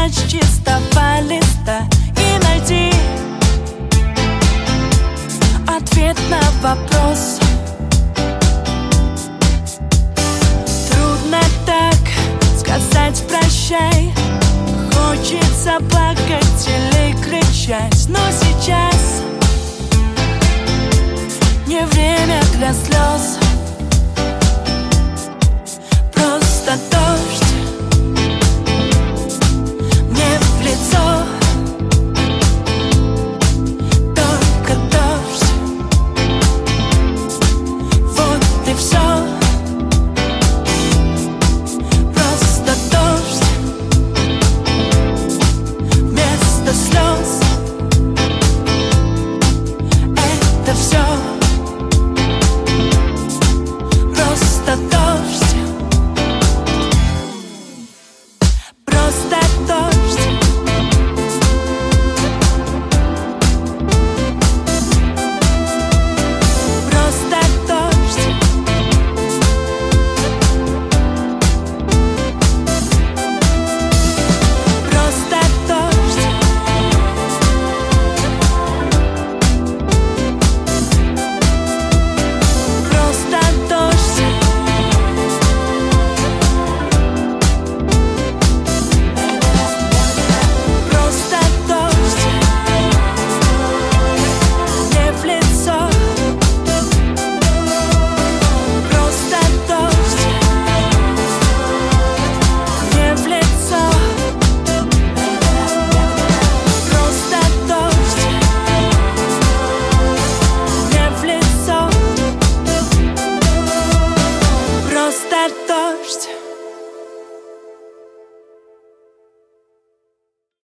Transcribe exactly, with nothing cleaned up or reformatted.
Достать с чистого листа и найти ответ на вопрос. Трудно так сказать прощай. Хочется плакать или кричать, но сейчас не время для слез. Просто дождь мне в лицо. Только дождь. Вот и все. Просто дождь вместо слез. Это все. Просто дождь. Просто дождь. Просто дождь. Просто дождь. Просто дождь. Просто дождь мне в лицо. Просто дождь мне в лицо. Просто дождь мне в лицо. Просто дождь.